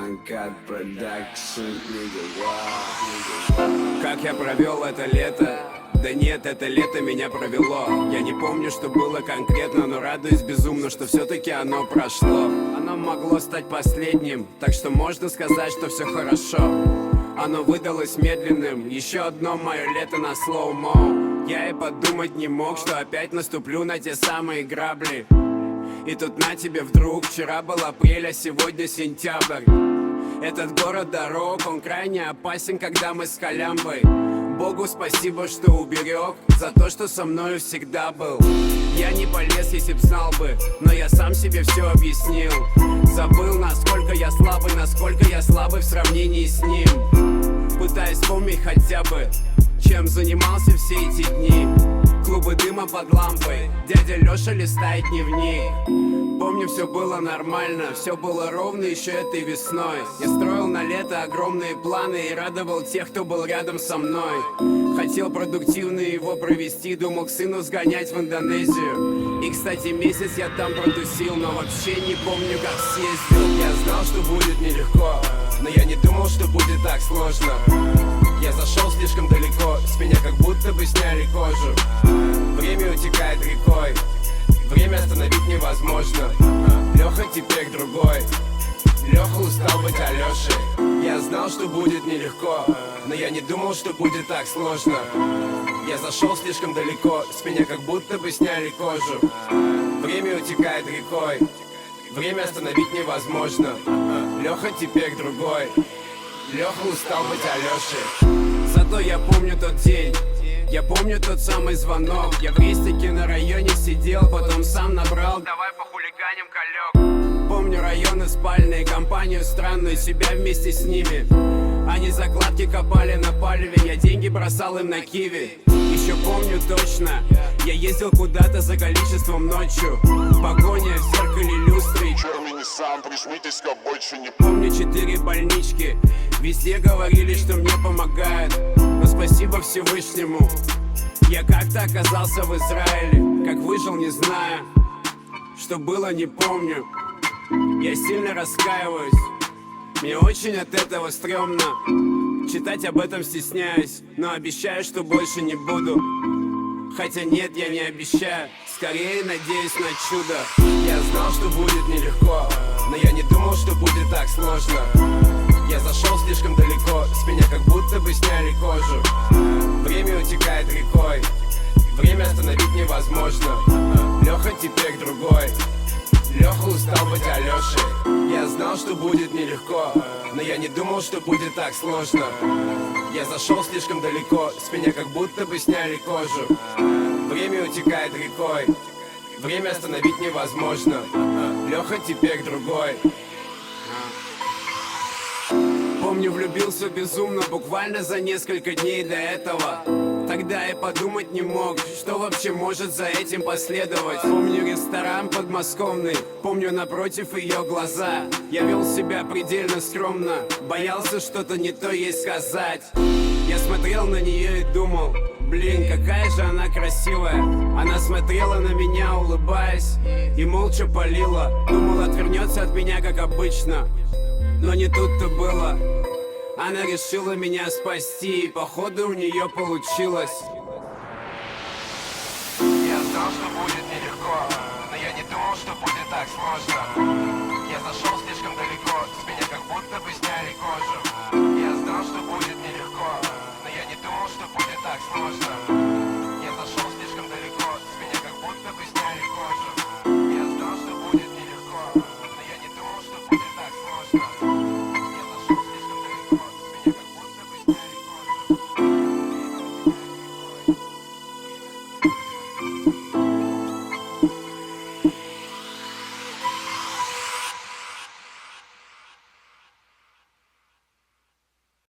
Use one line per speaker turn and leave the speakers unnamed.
Uncut Production, nigga. Как я провел это лето? Да нет, это лето меня провело. Я не помню, что было конкретно, но радуюсь безумно, что все-таки оно прошло. Оно могло стать последним, так что можно сказать, что все хорошо. Оно выдалось медленным, еще одно мое лето на слоумо. Я и подумать не мог, что опять наступлю на те самые грабли. И тут на тебе вдруг, вчера был апрель, а сегодня сентябрь. Этот город дорог, он крайне опасен, когда мы с халямбой. Богу спасибо, что уберег, за то, что со мною всегда был. Я не полез, если б знал бы, но я сам себе все объяснил. Забыл, насколько я слабый в сравнении с ним. Пытаясь вспомнить хотя бы, чем занимался все эти дни. Клубы дыма под лампой, дядя Лёша листает дневник. Помню, все было нормально, все было ровно еще этой весной. Я строил на лето огромные планы и радовал тех, кто был рядом со мной. Хотел продуктивно его провести, думал к сыну сгонять в Индонезию. И, кстати, месяц я там протусил, но вообще не помню, как съездил. Я знал, что будет нелегко, но я не думал, что будет так сложно. Я зашел слишком далеко, с меня как будто бы сняли кожу. Время утекает рекой, время остановить невозможно. Леха теперь другой, Леха устал быть Алешей. Я знал, что будет нелегко, но я не думал, что будет так сложно. Я зашел слишком далеко, с меня как будто бы сняли кожу. Время утекает рекой, время остановить невозможно. Леха теперь другой, Леха устал быть Алешей. Зато я помню тот день, я помню тот самый звонок. Я в рестике на районе сидел, потом сам набрал «Давай похулиганим, колёк». Помню районы спальные, компанию странную, себя вместе с ними. Они закладки копали на палеве, я деньги бросал им на киви. Еще помню точно, я ездил куда-то за количеством ночью. Погоня в зеркале люстры.
Черный Nissan, прижмитесь, как больше не
Помню 4 больнички, везде говорили, что мне помогают. Но спасибо Всевышнему, я как-то оказался в Израиле. Как выжил, не знаю, что было, не помню. Я сильно раскаиваюсь, мне очень от этого стрёмно. Читать об этом стесняюсь, но обещаю, что больше не буду. Хотя нет, я не обещаю, скорее надеюсь на чудо. Я знал, что будет нелегко, но я не думал, что будет так сложно. Я зашел слишком далеко, с меня как будто бы сняли кожу. Время утекает рекой, время остановить невозможно. Леха теперь другой, Леха устал быть Алешей. Я знал, что будет нелегко, но я не думал, что будет так сложно. Я зашел слишком далеко, с меня как будто бы сняли кожу. Время утекает рекой, время остановить невозможно. Леха теперь другой. Помню, влюбился безумно, буквально за несколько дней до этого. Тогда я подумать не мог, что вообще может за этим последовать. Помню ресторан подмосковный, помню напротив ее глаза. Я вел себя предельно скромно, боялся что-то не то ей сказать. Я смотрел на нее и думал, блин, какая же она красивая. Она смотрела на меня, улыбаясь, и молча палила. Думал, отвернется от меня, как обычно, но не тут-то было. Она решила меня спасти, и походу у нее получилось. Я знал, что будет нелегко, но я не думал, что будет так сложно. Я зашел слишком далеко, с меня как будто бы сняли кожу. Я знал, что будет нелегко, но я не думал, что будет так сложно.